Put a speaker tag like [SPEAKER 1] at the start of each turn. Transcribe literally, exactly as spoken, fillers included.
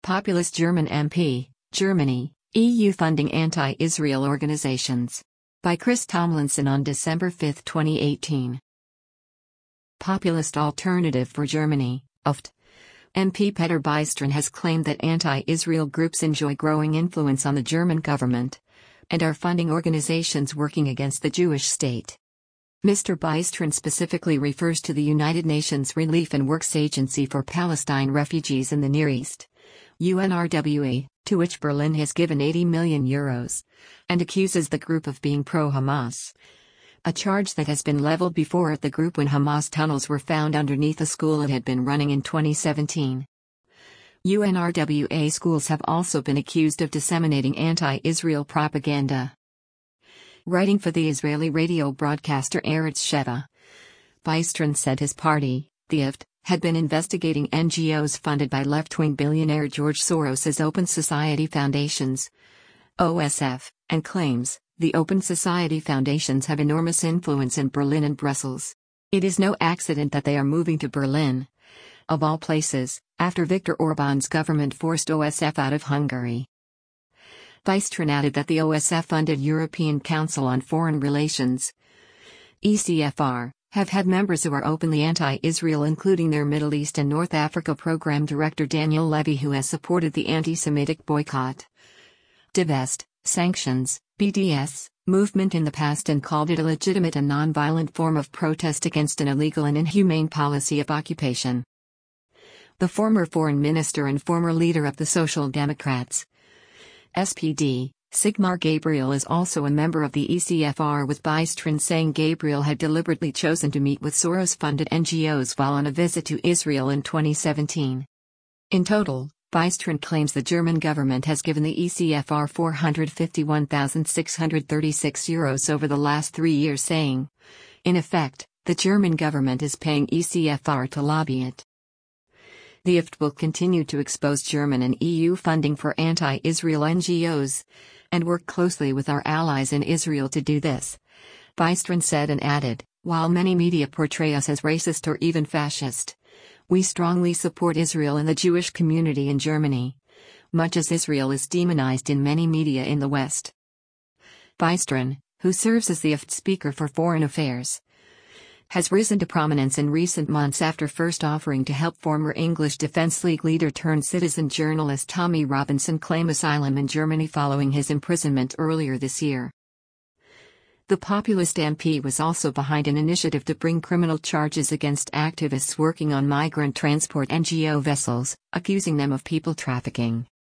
[SPEAKER 1] Populist German M P, Germany, E U funding anti-Israel organizations. By Chris Tomlinson on December fifth, twenty eighteen. Populist Alternative for Germany, U F T. M P Peter Bystrom has claimed that anti-Israel groups enjoy growing influence on the German government and are funding organizations working against the Jewish state. Mister Bystrom specifically refers to the United Nations Relief and Works Agency for Palestine Refugees in the Near East, U N R W A, to which Berlin has given eighty million euros, and accuses the group of being pro-Hamas. A charge that has been leveled before at the group when Hamas tunnels were found underneath a school it had been running in twenty seventeen. U N R W A schools have also been accused of disseminating anti-Israel propaganda. Writing for the Israeli radio broadcaster Eretz Sheva, Bystrom said his party, the U F T, had been investigating N G Os funded by left-wing billionaire George Soros's Open Society Foundations, O S F, and claims the Open Society Foundations have enormous influence in Berlin and Brussels. It is no accident that they are moving to Berlin, of all places, after Viktor Orban's government forced O S F out of Hungary. Bystrom added that the O S F-funded European Council on Foreign Relations, E C F R, have had members who are openly anti-Israel, including their Middle East and North Africa program director Daniel Levy, who has supported the anti-Semitic boycott, divest, sanctions, B D S, movement in the past and called it a legitimate and non-violent form of protest against an illegal and inhumane policy of occupation. The former foreign minister and former leader of the Social Democrats, S P D, Sigmar Gabriel, is also a member of the E C F R, with Bystrom saying Gabriel had deliberately chosen to meet with Soros-funded N G Os while on a visit to Israel in twenty seventeen. In total, Bystrom claims the German government has given the E C F R four hundred fifty-one thousand six hundred thirty-six euros over the last three years, saying, in effect, the German government is paying E C F R to lobby it. The U F T will continue to expose German and E U funding for anti-Israel N G Os, and work closely with our allies in Israel to do this, Bystrom said, and added, while many media portray us as racist or even fascist, we strongly support Israel and the Jewish community in Germany, much as Israel is demonized in many media in the West. Bystrom, who serves as the U F T Speaker for Foreign Affairs, has risen to prominence in recent months after first offering to help former English Defence League leader turned citizen journalist Tommy Robinson claim asylum in Germany following his imprisonment earlier this year. The populist M P was also behind an initiative to bring criminal charges against activists working on migrant transport N G O vessels, accusing them of people trafficking.